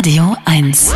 Radio 1.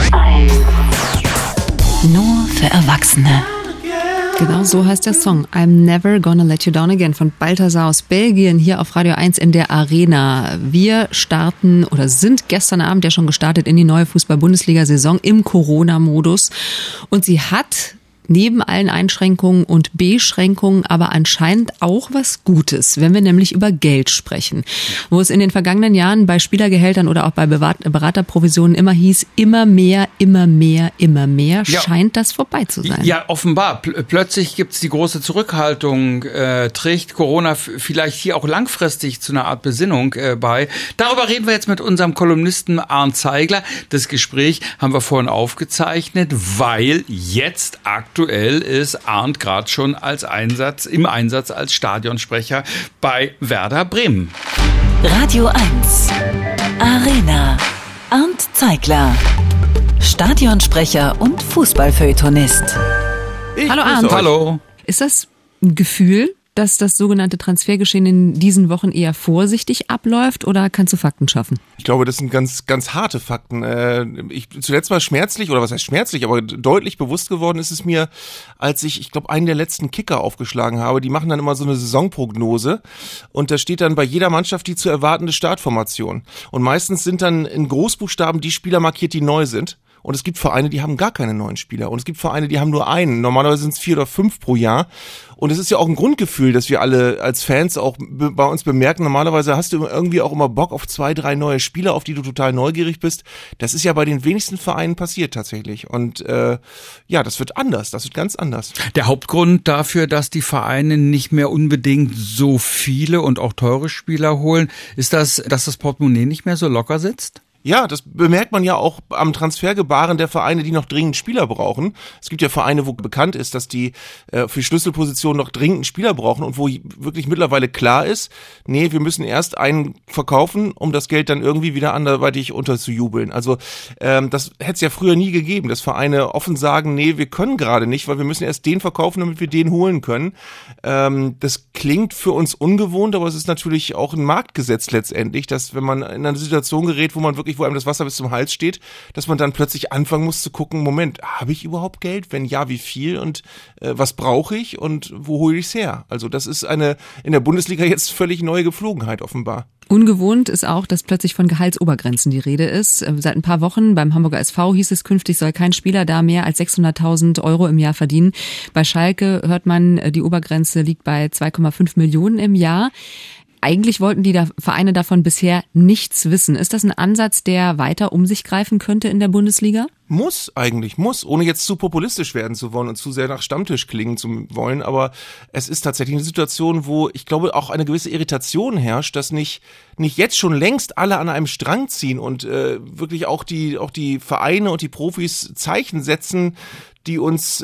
Nur für Erwachsene. Genau so heißt der Song. I'm Never Gonna Let You Down Again von Balthasar aus Belgien hier auf Radio 1 in der Arena. Wir starten oder sind gestern Abend ja schon gestartet in die neue Fußball-Bundesliga-Saison im Corona-Modus. Und sie hat neben allen Einschränkungen und Beschränkungen aber anscheinend auch was Gutes, wenn wir nämlich über Geld sprechen. Wo es in den vergangenen Jahren bei Spielergehältern oder auch bei Beraterprovisionen immer hieß, immer mehr, scheint das vorbei zu sein. Ja, offenbar. Plötzlich gibt's die große Zurückhaltung, trägt Corona vielleicht hier auch langfristig zu einer Art Besinnung bei. Darüber reden wir jetzt mit unserem Kolumnisten Arndt Zeigler. Das Gespräch haben wir vorhin aufgezeichnet, weil jetzt aktuell ist Arndt gerade schon im Einsatz als Stadionsprecher bei Werder Bremen. Radio 1. Arena. Arndt Zeigler. Stadionsprecher und Fußballfeuilletonist. Hallo Arndt. Hallo. Ist das ein Gefühl, dass das sogenannte Transfergeschehen in diesen Wochen eher vorsichtig abläuft, oder kannst du Fakten schaffen? Ich glaube, das sind ganz harte Fakten. Zuletzt mal schmerzlich, oder was heißt schmerzlich, aber deutlich bewusst geworden ist es mir, als ich glaube, einen der letzten Kicker aufgeschlagen habe. Die machen dann immer so eine Saisonprognose und da steht dann bei jeder Mannschaft die zu erwartende Startformation. Und meistens sind dann in Großbuchstaben die Spieler markiert, die neu sind. Und es gibt Vereine, die haben gar keine neuen Spieler. Und es gibt Vereine, die haben nur einen. Normalerweise sind es 4 oder 5 pro Jahr. Und es ist ja auch ein Grundgefühl, dass wir alle als Fans auch bei uns bemerken, normalerweise hast du irgendwie auch immer Bock auf 2, 3 neue Spieler, auf die du total neugierig bist. Das ist ja bei den wenigsten Vereinen passiert tatsächlich. Und das wird anders, das wird ganz anders. Der Hauptgrund dafür, dass die Vereine nicht mehr unbedingt so viele und auch teure Spieler holen, ist das, dass das Portemonnaie nicht mehr so locker sitzt? Ja, das bemerkt man ja auch am Transfergebaren der Vereine, die noch dringend Spieler brauchen. Es gibt ja Vereine, wo bekannt ist, dass die für Schlüsselpositionen noch dringend Spieler brauchen und wo wirklich mittlerweile klar ist, nee, wir müssen erst einen verkaufen, um das Geld dann irgendwie wieder anderweitig unterzujubeln. Also das hätte es ja früher nie gegeben, dass Vereine offen sagen, nee, wir können gerade nicht, weil wir müssen erst den verkaufen, damit wir den holen können. Das klingt für uns ungewohnt, aber es ist natürlich auch ein Marktgesetz letztendlich, dass wenn man in eine Situation gerät, wo einem das Wasser bis zum Hals steht, dass man dann plötzlich anfangen muss zu gucken, Moment, habe ich überhaupt Geld? Wenn ja, wie viel? Und was brauche ich? Und wo hole ich es her? Also das ist eine in der Bundesliga jetzt völlig neue Geflogenheit offenbar. Ungewohnt ist auch, dass plötzlich von Gehaltsobergrenzen die Rede ist. Seit ein paar Wochen beim Hamburger SV hieß es, künftig soll kein Spieler da mehr als 600.000 € im Jahr verdienen. Bei Schalke hört man, die Obergrenze liegt bei 2,5 Millionen im Jahr. Eigentlich wollten die Vereine davon bisher nichts wissen. Ist das ein Ansatz, der weiter um sich greifen könnte in der Bundesliga? Muss, ohne jetzt zu populistisch werden zu wollen und zu sehr nach Stammtisch klingen zu wollen. Aber es ist tatsächlich eine Situation, wo ich glaube auch eine gewisse Irritation herrscht, dass nicht jetzt schon längst alle an einem Strang ziehen und wirklich auch die Vereine und die Profis Zeichen setzen, die uns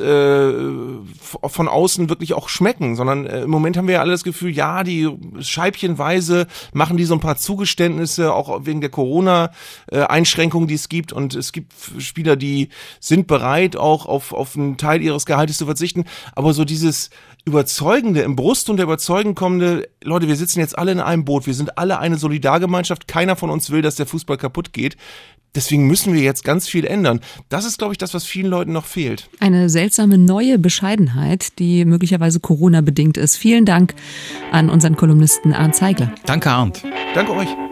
von außen wirklich auch schmecken, sondern im Moment haben wir ja alle das Gefühl, ja, die scheibchenweise machen die so ein paar Zugeständnisse, auch wegen der Corona-Einschränkungen, die es gibt, und es gibt Spieler, die sind bereit, auch auf einen Teil ihres Gehaltes zu verzichten, aber so dieses Überzeugende, im Brustton der überzeugend kommende, Leute, wir sitzen jetzt alle in einem Boot, wir sind alle eine Solidargemeinschaft, keiner von uns will, dass der Fußball kaputt geht. Deswegen müssen wir jetzt ganz viel ändern. Das ist, glaube ich, das, was vielen Leuten noch fehlt. Eine seltsame neue Bescheidenheit, die möglicherweise Corona-bedingt ist. Vielen Dank an unseren Kolumnisten Arndt Zeigler. Danke, Arndt. Danke euch.